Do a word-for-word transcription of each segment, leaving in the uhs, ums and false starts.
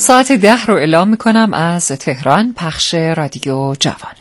ساعت ده رو اعلام میکنم از تهران، پخش رادیو جوان.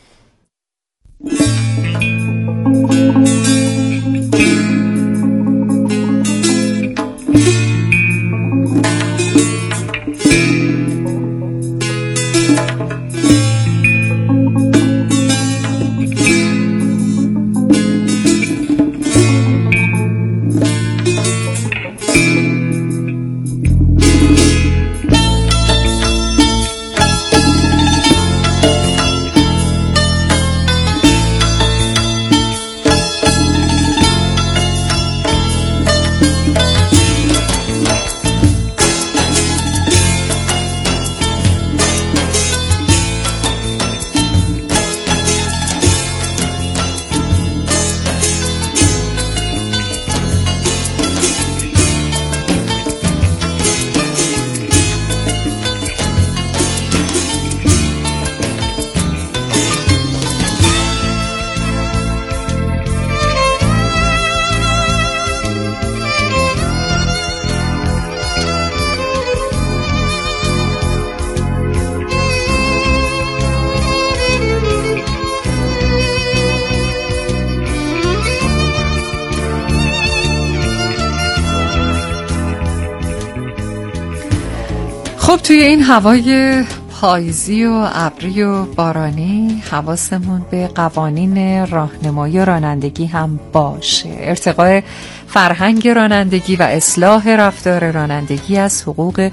خب توی این هوای پاییزی و ابری و بارانی حواسمون به قوانین راهنمایی رانندگی هم باشه. ارتقاء فرهنگ رانندگی و اصلاح رفتار رانندگی از حقوق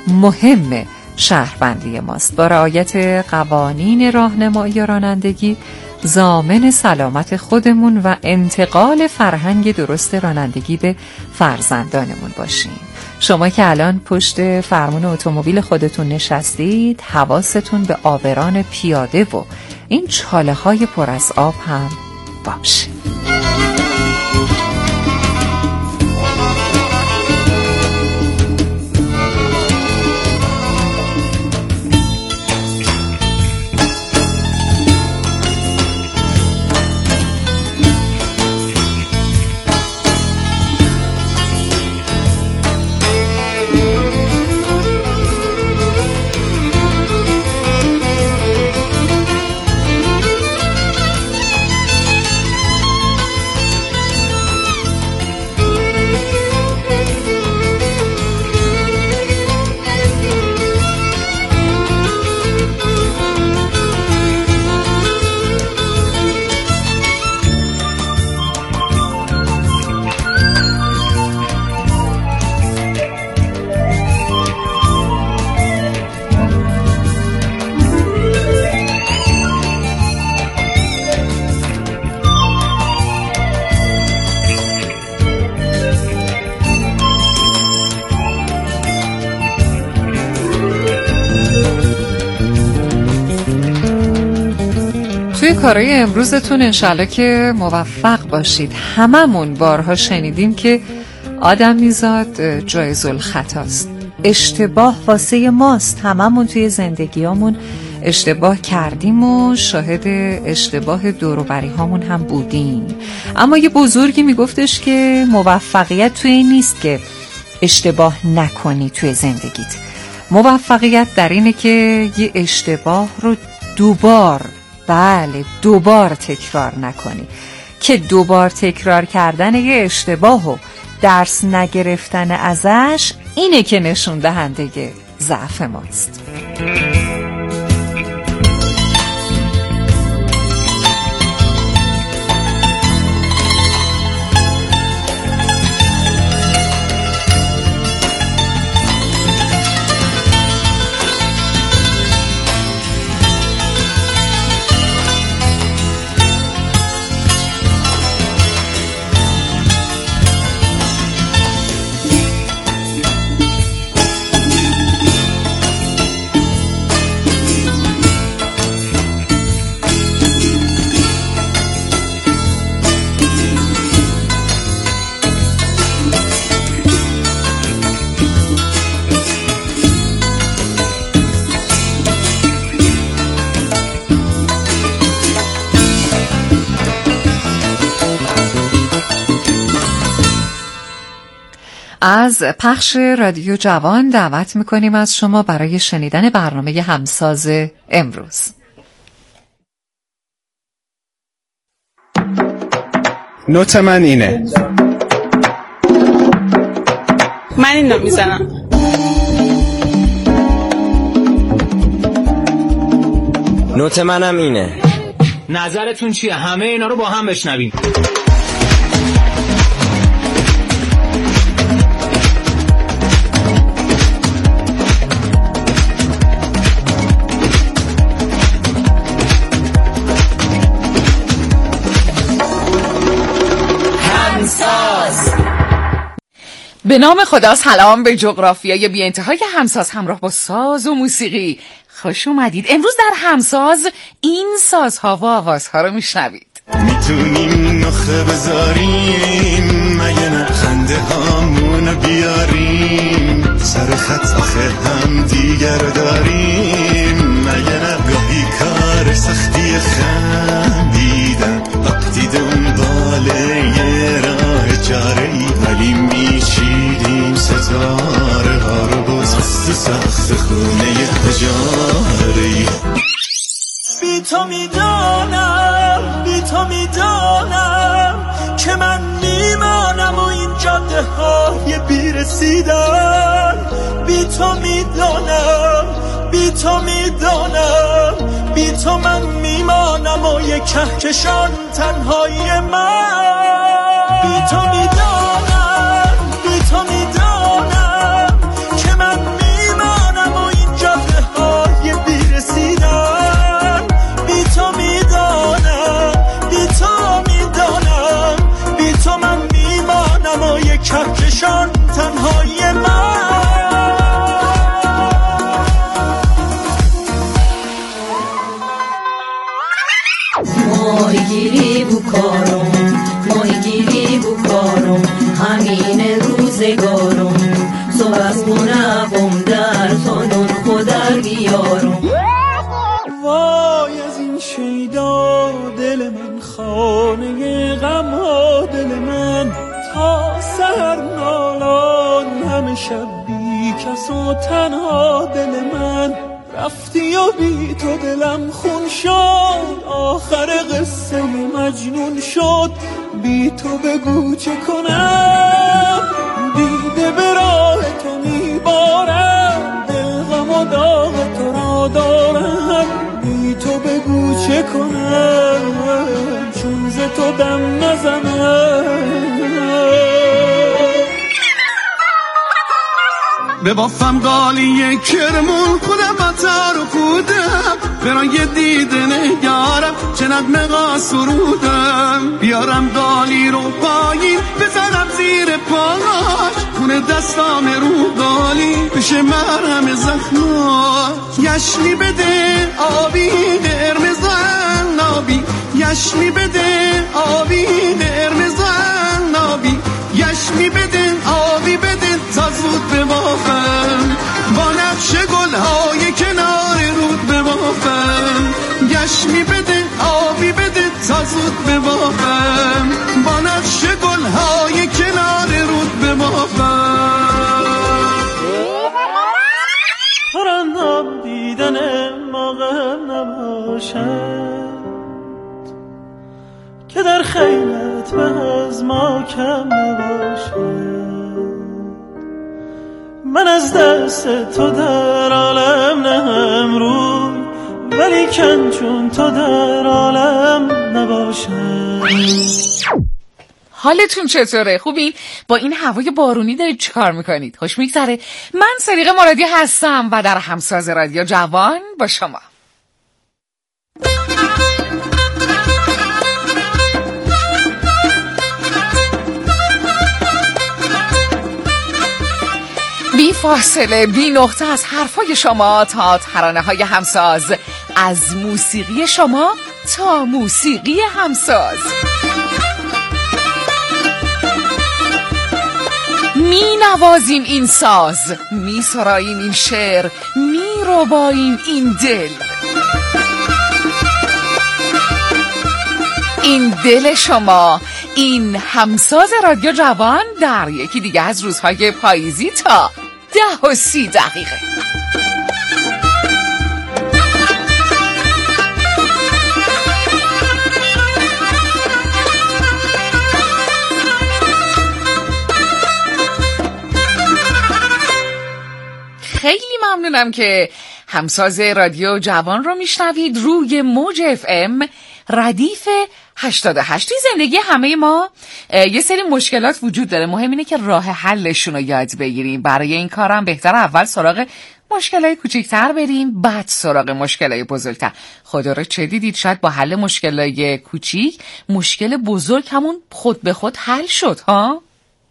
مهم شهروندی ماست. با رعایت قوانین راهنمایی رانندگی ضامن سلامت خودمون و انتقال فرهنگ درست رانندگی به فرزندانمون باشیم. شما که الان پشت فرمون اتومبیل خودتون نشستید، حواستون به عابران پیاده و این چاله های پر از آب هم باشه. توی کارهای امروزتون انشالله که موفق باشید. هممون بارها شنیدیم که آدم میزاد جایز الخطاست. اشتباه واسه ماست. هممون توی زندگیامون اشتباه کردیم و شاهد اشتباه دور و بری هامون هم بودیم. اما یه بزرگی میگفتش که موفقیت توی این نیست که اشتباه نکنی توی زندگیت. موفقیت در اینه که یه اشتباه رو دوبار بله دوبار تکرار نکنی، که دوبار تکرار کردن یه اشتباه و درس نگرفتن ازش اینه که نشون دهنده ضعف ماست. از پخش رادیو جوان دعوت میکنیم از شما برای شنیدن برنامه همساز امروز. نوت من اینه. من این رو میزنم. نوت منم اینه. نظرتون چیه؟ همه اینا رو با هم بشنویم. به نام خدا، سلام به جغرافیای بی انتهای همساز همراه با ساز و موسیقی. خوش اومدید. امروز در همساز این سازها و آوازها رو میشنوید. میتونیم نخه بذاریم، مگه نه خنده هامونو بیاریم، سر خط آخه هم دیگر داریم، مگه نه گاهی کار سختی خندیدن، وقتی دنباله یه راه چاره ای ولی میچیدیم ستاره ها رو باز تو سخت خونه تجاره ای. بی تو میدانم، بی تو میدانم که من میمانم و این جاده های بی رسیدن، بی تو میدانم، بی تو میدانم، بی تو من میمانم و یک کهکشان تنهایی من، بی تو میدانم، بی تو میدانم که من میمانم و این جاده های بی رسیدن، بی تو میدانم، بی تو میدانم، بی تو من میمانم و یک کهکشان تنهایی من. ماهی گیری بکارم، ماهی گیری بکارم، همین روزگارم، صبح از خونم در تانون خودر بیارم. وای از این شیدا دل من، خانه غم ها دل من، تا سحر نالان همه شب بی کس و تنها دل من، رفتی و بی تو دلم خون شد، آخر قصه مجنون شد، بی تو بگو چه کنم، دیده به راه تو میبارم، دل غم و داغ تو را دارم، بی تو بگو چه کنم، چون ز تو دم نزنم. به بافم قالی کرمون خودم بطر و خودم، برای یه دیده نگارم چه نغمه سرودم، بیارم قالی رو پایین بزنم زیر پاش، خونه دستام رو قالی بشه مرهم زخماش، یشمی بده آبی قرمزان نابی، یشمی بده آبی قرمزان نابی، یشمی بده آبی بده تا زود ببافم، با نقش گلهای کنار رود ببافم، یشمی بده آبی بده تا زود ببافم، با نقش گلهای کنار رود ببافم. پرندم دیدن موقع نباشد که در خیلت به از ما کم نباشد، من از دست تو در عالم نهم روی، ولی کن چون تو در عالم نباشد. حالتون چطوره؟ خوبین؟ با این هوای بارونی دارید چی کار میکنید؟ خوش میگذره؟ من صدیقه مرادی هستم و در همساز رادیو جوان با شما. بی فاصله، بی نقطه از حرفای شما تا ترانه های همساز، از موسیقی شما تا موسیقی همساز. می نوازیم این ساز، می سراییم این شعر، می رباییم این دل. این دل شما، این همساز رادیو جوان در یکی دیگه از روزهای پاییزی تا ده و سی دقیقه. خیلی ممنونم که همساز رادیو جوان رو میشنوید روی موج اف ام ردیف هشتاد و هشت. توی زندگی همه ما یه سری مشکلات وجود داره، مهم اینه که راه حلشون رو یاد بگیریم. برای این کارم بهتر اول سراغ مشکلای کوچیک‌تر بریم، بعد سراغ مشکلای بزرگتر. خدا رو چه دیدید شاید با حل مشکلای کوچیک مشکل بزرگ همون خود به خود حل شد ها؟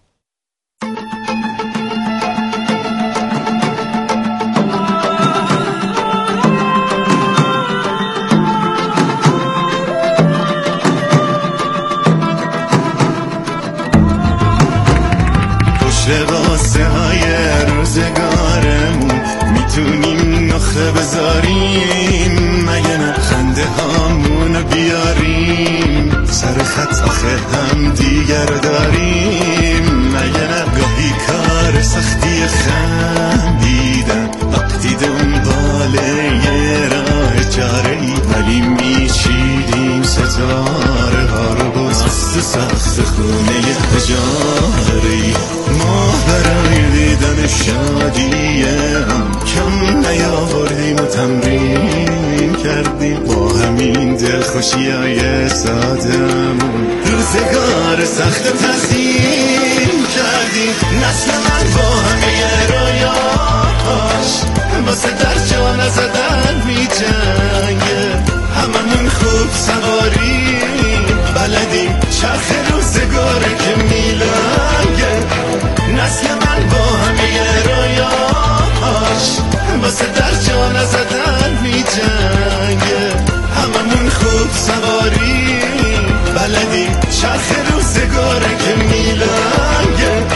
واسه های روزگارمون میتونیم نخه بذاریم، مگه نه خنده هامونو بیاریم، سر خط آخه هم دیگر داریم، مگه نه گاهی کار سختی خندیدن وقتی دنبال یه راه چاره ای، ولی میچیدیم ستاره ها رو باز تو سخت خونه اجاره ای. ما برای دیدن شادی هم کم نیاوردیم و تمرین کردیم، با همین دلخوشی های سادمون روزگار سخت تسلیم کردیم. نسل من با همه رویاش واسه در جا نزدن می جنگه، هممون خوب سواریم بلدیم چرخ روزگاره که میلنگه. نسل من با همه رویاش واسه در جا نزدن می جنگه، هممون خوب سواریم بلدیم چرخ روزگاره که میلنگه.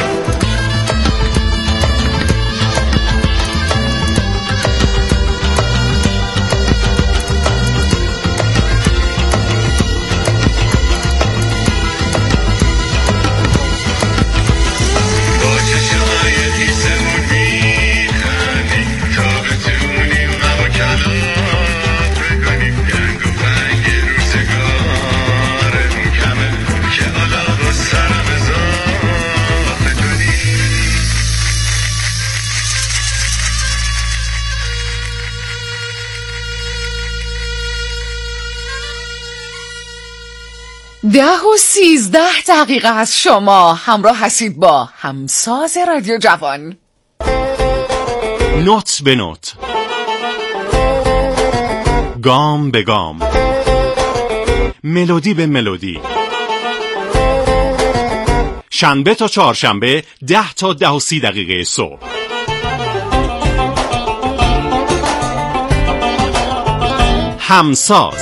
ده و سیزده دقیقه از شما همراه هستید با همساز رادیو جوان. نوت به نوت، گام به گام، ملودی به ملودی، شنبه تا چهارشنبه ده تا ده و سی دقیقه صبح. همساز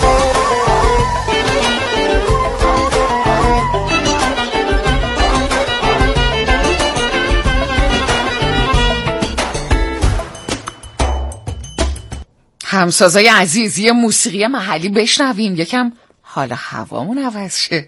همسازای عزیز، یه موسیقی محلی بشنویم یکم حال هوامون عوض شه.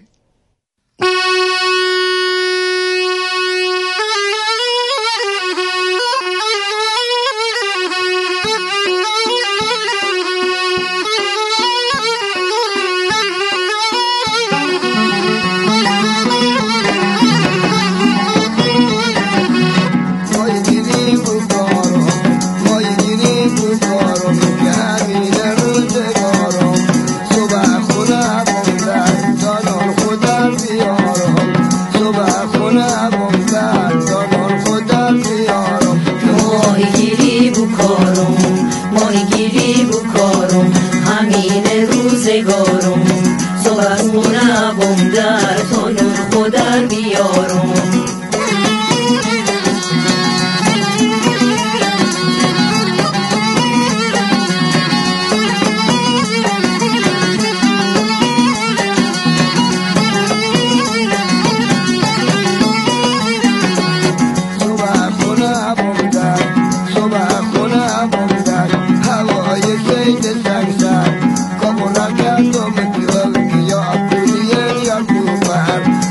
Como la canto me quiero que yo a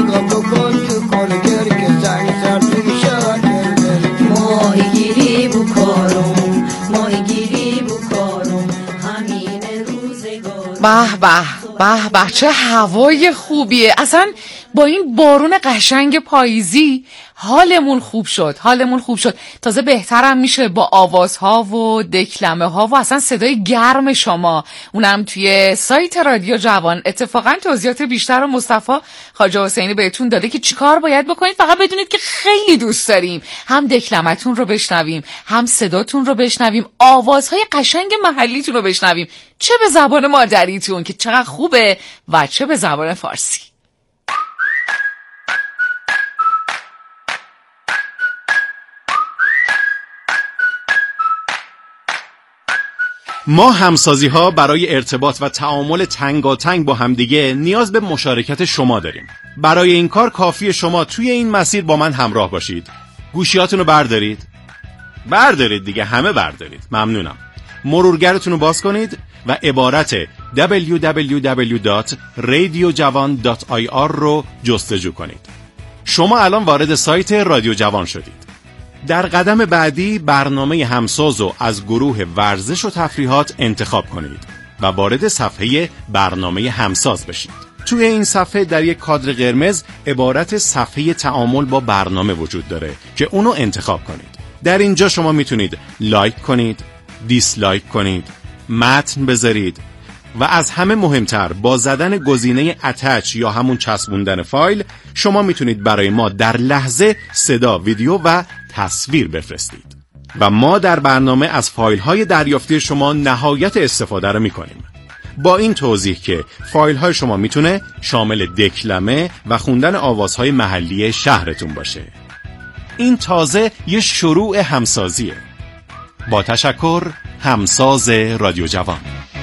نگاه بکن تو کلگر که زنگ سر تو میشه ماهی گیری بکارم ماهی گیری بکارم همین روزگار. به به به به چه هوای خوبیه. اصلا با این بارون قشنگ پاییزی حالمون خوب شد حالمون خوب شد تازه بهترم میشه با آوازها و دکلمه ها و اصلا صدای گرم شما، اونم توی سایت رادیو جوان. اتفاقا توضیحات بیشتر رو مصطفی خواجه حسینی بهتون داده که چیکار باید بکنید. فقط بدونید که خیلی دوست داریم هم دکلمتون رو بشنویم، هم صداتون رو بشنویم، آوازهای قشنگ محلیتون رو بشنویم، چه به زبان مادریتون که چقدر خوبه و چه به زبان فارسی. ما همسازی ها برای ارتباط و تعامل تنگاتنگ با همدیگه نیاز به مشارکت شما داریم. برای این کار کافیه شما توی این مسیر با من همراه باشید. گوشیاتون رو بردارید بردارید دیگه، همه بردارید. ممنونم. مرورگرتون رو باز کنید و عبارت دبلیو دبلیو دبلیو دات رادیو جوان دات آی آر رو جستجو کنید. شما الان وارد سایت رادیو جوان شدید. در قدم بعدی برنامه همساز رو از گروه ورزش و تفریحات انتخاب کنید و وارد صفحه برنامه همساز بشید. توی این صفحه در یک کادر قرمز عبارت صفحه تعامل با برنامه وجود داره که اونو انتخاب کنید. در اینجا شما میتونید لایک کنید، دیسلایک کنید، متن بذارید و از همه مهمتر با زدن گزینه اتچ یا همون چسبوندن فایل شما میتونید برای ما در لحظه صدا، ویدیو و تصویر بفرستید و ما در برنامه از فایل های دریافتی شما نهایت استفاده رو میکنیم. با این توضیح که فایل های شما میتونه شامل دکلمه و خوندن آوازهای محلی شهرتون باشه. این تازه یه شروع همسازیه. با تشکر، همساز رادیو جوان.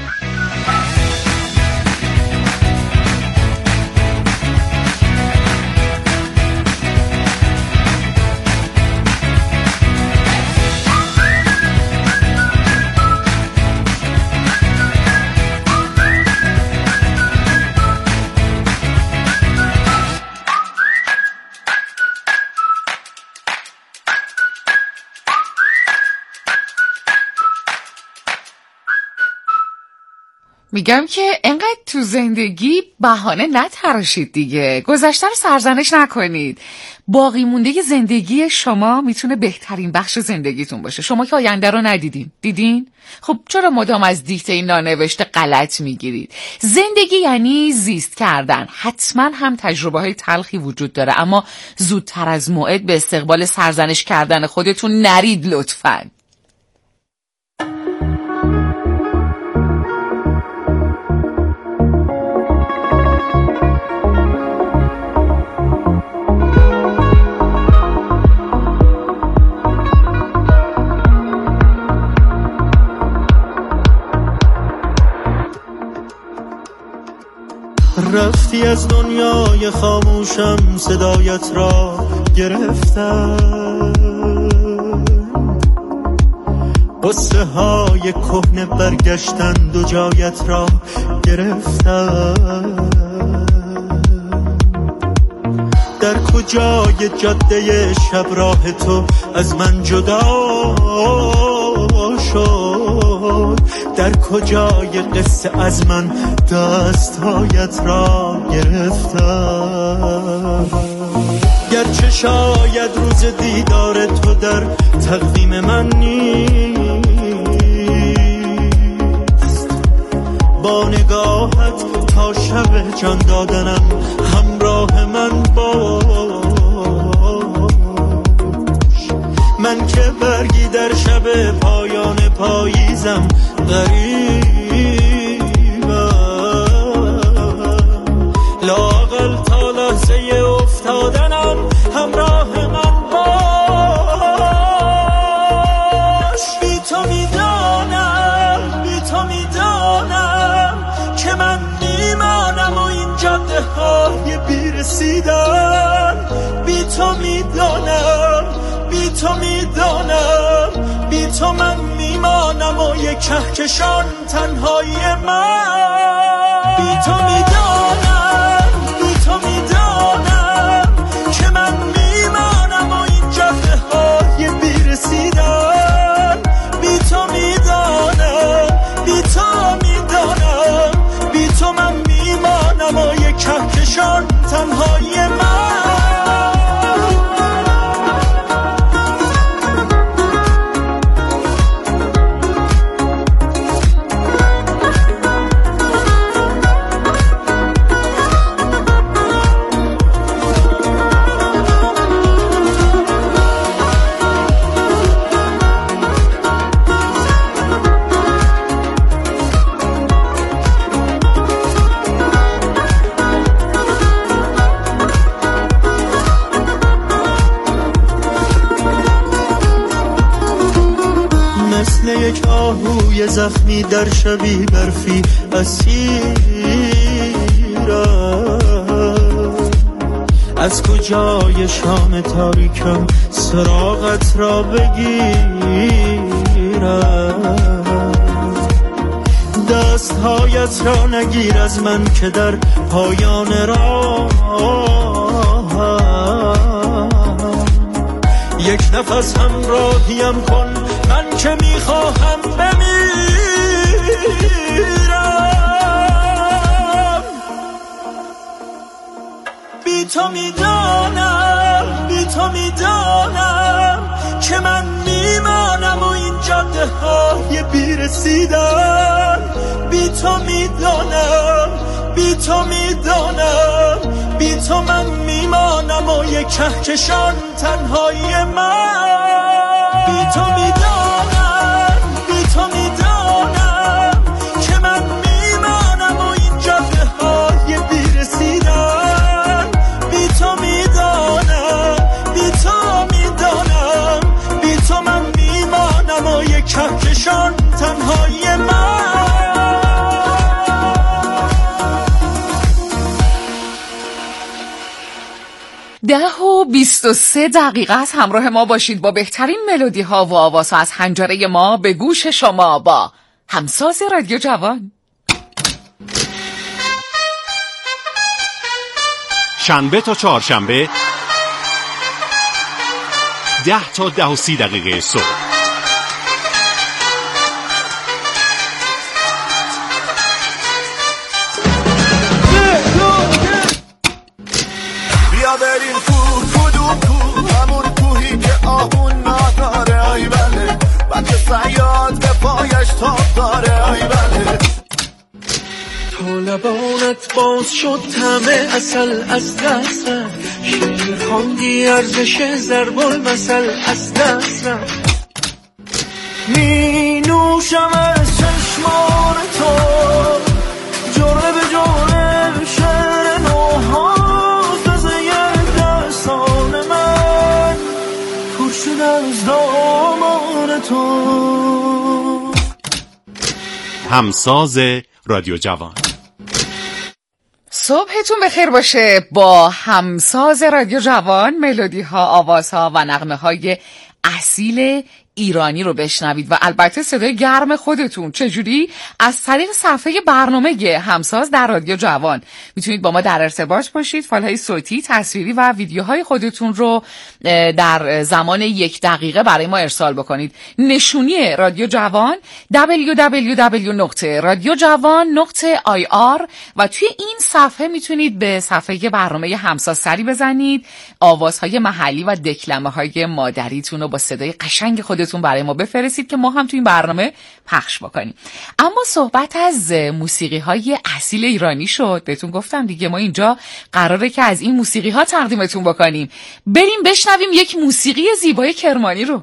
میگم که انقدر تو زندگی بهانه نتراشید دیگه، گذشته رو سرزنش نکنید. باقی مونده زندگی شما میتونه بهترین بخش زندگیتون باشه. شما که آینده رو ندیدین، دیدین؟ خب چرا مدام از دیکته این نانوشته غلط میگیرید؟ زندگی یعنی زیست کردن. حتما هم تجربه های تلخی وجود داره، اما زودتر از موعد به استقبال سرزنش کردن خودتون نرید لطفاً. رفتی از دنیای خاموشم، صدایت را گرفتم، قصه های کهنه برگشتند و جایت را گرفتم. در کجای جاده شب راه تو از من جدا شد؟ در کجای قصه از من دستهایت را گرفتم؟ گرچه شاید روز دیدار تو در تقویم من نیست، با نگاهت تا شب جان دادنم همراه من باش. من که برگی در شب پایان پاییزم غریبم، لااقل تا لحظه افتادنم همراه من باش. بی تو میدانم بی تو میدانم که من میمانم و این جاده های بیرسیدن. بی تو میدانم بی تو میدانم بی تو من میمانم و یک کهکشان تنهایی من. بی تو میدانم بی تو میدانم تنهای من. یک آهوی زخمی در شبی برفی اسیرم، از کجای شام تاریکم سراغت را بگیرم. دستهایت را نگیر از من که در پایان راه یک نفس همراهیم کن، من که میخواهم بمیرم. بی تو میدانم، بی تو میدانم که من میمانم و این جاده های بیرسیدن. بی تو میدانم، بی تو میدانم، بی تو من میمانم و یک کهکشان تنهای من. بی تو میدانم، بی تو میدانم که من میمانم و این جاده های بیرسیدن. بی تو میدانم، بی تو میدانم، بی تو من میمانم و یک کهکشان تنهای من. ده و بیست و سه دقیقه از همراه ما باشید با بهترین ملودی ها و آواز ها از حنجره ما به گوش شما با همساز رادیو جوان. شنبه تا چهارشنبه ده تا ده و سی دقیقه صبح. بیا بریم کوه کدوم کوه، همون کوهی که آهون نداره. ای بله بچه صیاد به پایش تاب داره. ای بله تا لبانت باز شد همه اصل از دست رفت. شعر خواندی ارزش ضرب المثل از دست رفت. می نوشم از چشمان تو جرعه به جرعه شعر نوها از دامان تو. همساز رادیو جوان. صبحتون بخیر باشه با همساز رادیو جوان. ملودی ها، آواز ها و نغمه های اصیل ایرانی رو بشنوید و البته صدای گرم خودتون. چجوری؟ از طریق صفحه برنامه همساز در رادیو جوان میتونید با ما در ارتباط باشید. فایل‌های صوتی، تصویری و ویدیوهای خودتون رو در زمان یک دقیقه برای ما ارسال بکنید. نشونی رادیو جوان دبلیو دبلیو دبلیو نقطه رادیو جوان نقطه آی آر و توی این صفحه میتونید به صفحه برنامه همساز سری بزنید. آوازهای محلی و دکلمه های مادریتون رو با صدای قشنگ خودتون برای ما بفرستید که ما هم تو این برنامه پخش بکنیم. اما صحبت از موسیقی های اصیل ایرانی شد. بهتون گفتم دیگه ما اینجا قراره که از این موسیقی ها تقدیمتون بکنیم. بریم بشنویم یک موسیقی زیبای کرمانی رو.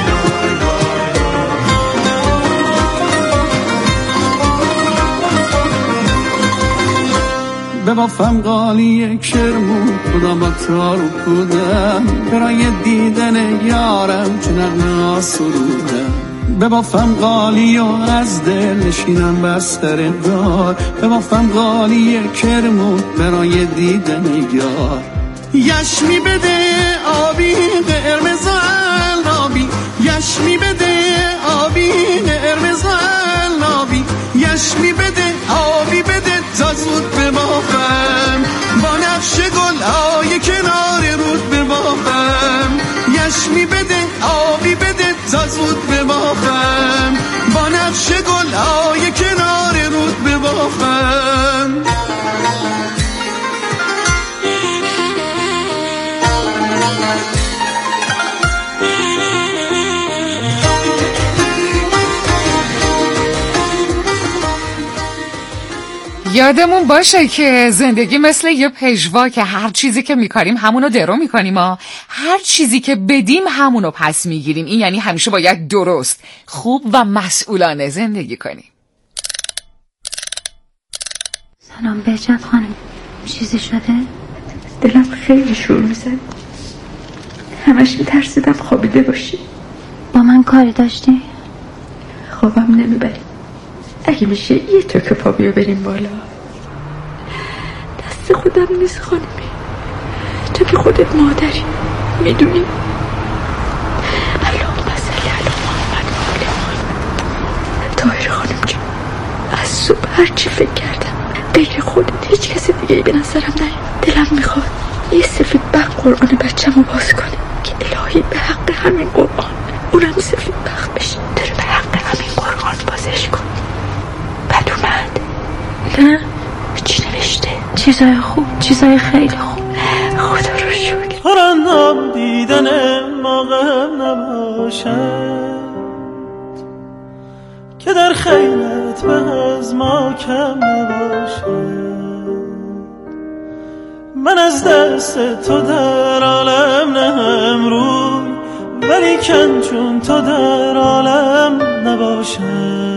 ببافم قالی کرمون خدا با تارو بودم برای دیدن یارم چه نغمه سرودم ببافم قالی و از دل نشینم بر سر دار ببافم قالی کرمون برای دیدن یار یشمی بده آبی قرمز آبی یشمی بده آبی قرمز آبی یشمی بده آبی بده تا زود ببافم با نقش گل های کنار رود ببافم یشمی بده آبی بده تا زود ببافم با نقش گل های کنار رود ببافم یادمون باشه که زندگی مثل یه پژوا که هر چیزی که میکاریم همونو درو میکنیم ها. هر چیزی که بدیم همونو پس میگیریم. این یعنی همیشه باید درست، خوب و مسئولانه زندگی کنیم. سلام بهجت خانم، چیزی شده؟ دلم خیلی شور میزد، همش میترسیدم خوابیده باشی. با من کاری داشتی؟ خوابم نمیبری. اگه میشه یه تک پا بیا بریم بالا. دست خودم نیست خانمی، تو که خودت مادری میدونی. اللهم صل علی محمد و آل محمد. طاهر خانم جان، از صبح هرچی فکر کردم غیر خودت هیچ کسی دیگه ای به نظرم نیاد. دلم میخواد یه سفید بخت قرآن بچه‌مو باز کنه که الهی به حق همین قرآن اونم سفید بخت بشه. تو به حق همین قرآن بازش کن. بعد اومد نه چی نوشته؟ چیزای خوب، چیزای خیلی خوب. خدا رو شکر. ترنم دیدن موقعم نباشد که در خیلت به از ما کم نباشد. من از دست تو در عالم نهم روی ولی کن چون تو در عالم نباشد.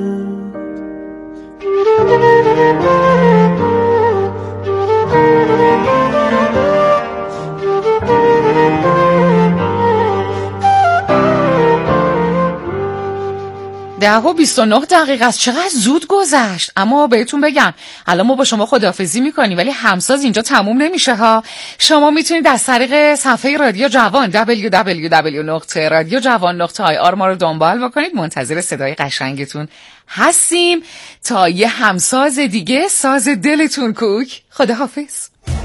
ده و بیست و نه دقیقه است. چقدر زود گذشت. اما بهتون بگم الان ما با شما خداحافظی میکنیم ولی همساز اینجا تموم نمیشه ها. شما میتونید از طریق صفحه رادیو جوان دبلیو دبلیو دبلیو نقطه رادیو جوان نقطه آی آر ما رو دنبال بکنید. منتظر صدای قشنگتون هستیم تا یه همساز دیگه. ساز دلتون کوک. خداحافظ.